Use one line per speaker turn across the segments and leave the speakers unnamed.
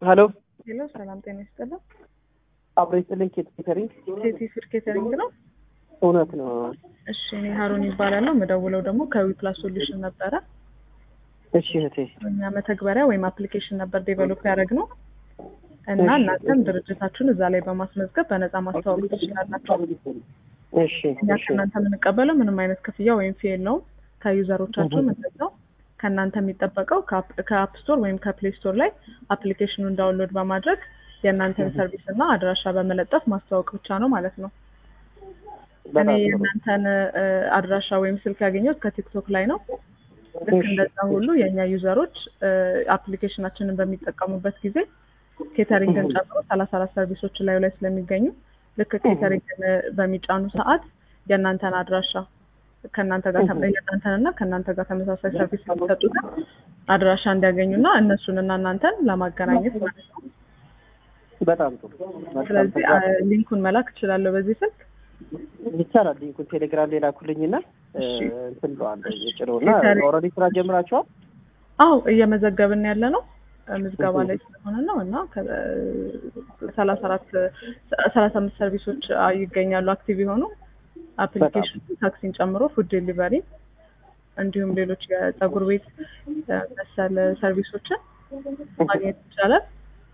ሄሎ
ሄሎ፣ ሰላም ጤና ይስጥልኝ።
አብሬትልኝ ኬተሪንግ
ሴቲ ፉድ ኬተሪንግ ነው?
እውነት ነው።
እሺ፣ እኔ ሀሩን ይባላለሁ። የምደውለው ደግሞ ከዊፕላስ ሶሉሽን ነበረ።
እሺ እህቴ፣
እኛ መተግበሪያ ወይም አፕሊኬሽን ነበር ዴቨሎፕ ያደረግነው እና እናንተም ድርጅታችሁን እዛ ላይ በማስመዝገብ በነፃ ማስተዋወቅ ትችላላችሁ።
እሺ
እኛ ከእናንተ የምንቀበለው ምንም አይነት ክፍያ ወይም ፊ የለውም። ከዩዘሮቻችሁ እንደዛው ከእናንተ የሚጠበቀው ከአፕ ስቶር ወይም ከፕሌይ ስቶር ላይ አፕሊኬሽኑን ዳውንሎድ በማድረግ የእናንተን ሰርቪስ እና አድራሻ በመለጠፍ ማስተዋወቅ ብቻ ነው ማለት ነው። እኔ የእናንተን አድራሻ ወይም ስልክ ያገኘሁት ከቲክቶክ ላይ ነው። ልክ እንደዛ ሁሉ የእኛ ዩዘሮች አፕሊኬሽናችንን በሚጠቀሙበት ጊዜ ኬተሪንግን ጨምሮ 34 ሰርቪሶች ላይ ስለሚገኙ ልክ ኬተሪንግን በሚጫኑ ሰዓት የእናንተን አድራሻ ከእናንተ ጋር የእናንተንና ከእናንተ ጋር ተመሳሳይ ሰርቪስ የሚሰጡት አድራሻ እንዲያገኙና እነሱንና እናንተን ለማገናኘት ማለት ነው።
በጣም ጥሩ።
ስለዚህ ሊንኩን መላክ እችላለሁ በዚህ ስልክ
ይቻላል። ሊንኩን ቴሌግራም ላይ ላኩልኝና እንትን ብለዋለሁ የጭነውና ኦልሬዲ ስራ ጀምራችኋል?
አዎ እየመዘገብን ያለ ነው። ምዝገባ ላይ ስለሆነ ነው እና 35 ሰርቪሶች ይገኛሉ አክቲቭ የሆኑ አፕሊኬሽን ታክሲን ጨምሮ ፉድ ዴሊቨሪ እንዲሁም ሌሎች የፀጉር ቤት መሰል ሰርቪሶችን ማግኘት ይቻላል።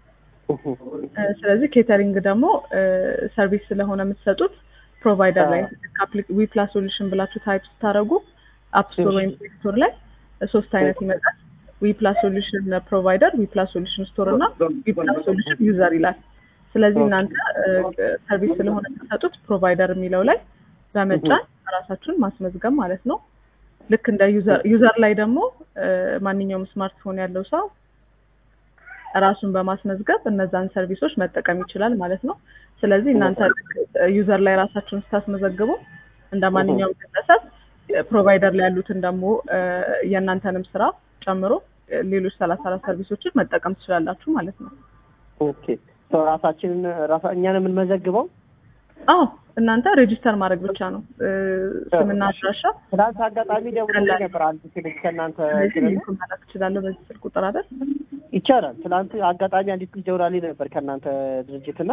ስለዚህ ኬተሪንግ ደግሞ ሰርቪስ ስለሆነ የምትሰጡት ፕሮቫይደር ላይ ዊፕላስ ሶሉሽን ብላችሁ ታይፕ ስታደርጉ አፕ ስቶር ወይም ፕሌይ ስቶር ላይ 3 አይነት ይመጣል። ዊፕላስ ሶሉሽን ፕሮቫይደር፣ ዊፕላስ ሶሉሽን ስቶር እና ዊፕላስ ሶሉሽን ዩዘር ይላል። ስለዚህ እናንተ ሰርቪስ ስለሆነ የምትሰጡት ፕሮቫይደር የሚለው ላይ በመጫን ራሳችሁን ማስመዝገብ ማለት ነው። ልክ እንደ ዩዘር ላይ ደግሞ ማንኛውም ስማርትፎን ያለው ሰው ራሱን በማስመዝገብ እነዛን ሰርቪሶች መጠቀም ይችላል ማለት ነው። ስለዚህ እናንተ ዩዘር ላይ ራሳችሁን ስታስመዘግቡ እንደ ማንኛውም ግለሰብ ፕሮቫይደር ላይ ያሉትን ደግሞ የእናንተንም ስራ ጨምሮ ሌሎች 34 ሰርቪሶችን መጠቀም ትችላላችሁ ማለት ነው።
ኦኬ እኛን የምንመዘግበው?
አዎ እናንተ ሬጂስተር ማድረግ ብቻ ነው። ስምና አድራሻ።
ትናንት አጋጣሚ ደውዬ ነበር አንድ ስልክ ከእናንተ
ማለት እችላለሁ በዚህ ስልክ ቁጥር አይደል?
ይቻላል። ትናንት አጋጣሚ አንዲት ልጅ ደውላልኝ ነበር ከእናንተ ድርጅትና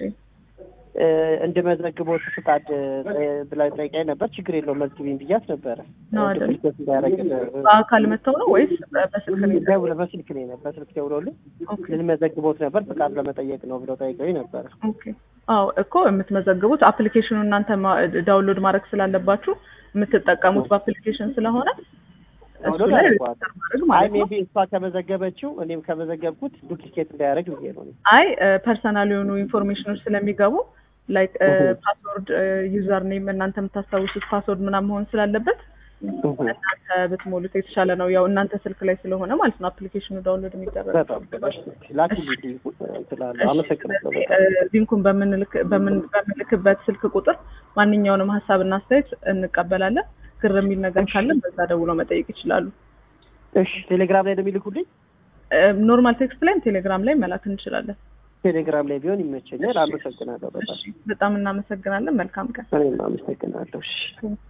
እንድመዘግበው ፍቃድ ብላ ጠይቃኝ ነበር። ችግር የለውም መዝግቢኝ ብያት ነበረ።
በአካል መጥተው ነው ወይስ በስልክ ነው?
በስልክ ነው ነበር። በስልክ ደውሎልኝ ልንመዘግቦት ነበር ፍቃድ ለመጠየቅ ነው ብለው ጠይቀኝ ነበር።
ኦኬ። አዎ እኮ የምትመዘግቡት አፕሊኬሽኑን እናንተ ዳውንሎድ ማድረግ ስላለባችሁ የምትጠቀሙት በአፕሊኬሽን ስለሆነ እሱ ላይ
ሜቢ እሷ ከመዘገበችው እኔም ከመዘገብኩት ዱፕሊኬት እንዳያደርግ ብዬ ነው።
አይ ፐርሰናል የሆኑ ኢንፎርሜሽኖች ስለሚገቡ ላይክ ፓስወርድ፣ ዩዘር ኔም እናንተ የምታስታውሱት ፓስወርድ ምናምን መሆን ስላለበት እናንተ ብትሞሉት የተሻለ ነው። ያው እናንተ ስልክ ላይ ስለሆነ ማለት ነው አፕሊኬሽኑ ዳውንሎድ የሚደረገው። ሊንኩን በምንልክበት ስልክ ቁጥር ማንኛውንም ሀሳብና አስተያየት እንቀበላለን። ግር የሚል ነገር ካለ በዛ ደውለው መጠየቅ ይችላሉ።
እሺ፣ ቴሌግራም ላይ እንደሚልኩልኝ
ኖርማል ቴክስት ላይም ቴሌግራም ላይ መላክ እንችላለን።
ቴሌግራም ላይ ቢሆን ይመቸኛል። አመሰግናለሁ።
በጣም እናመሰግናለን። መልካም ቀን።
እኔም አመሰግናለሁ። እሺ።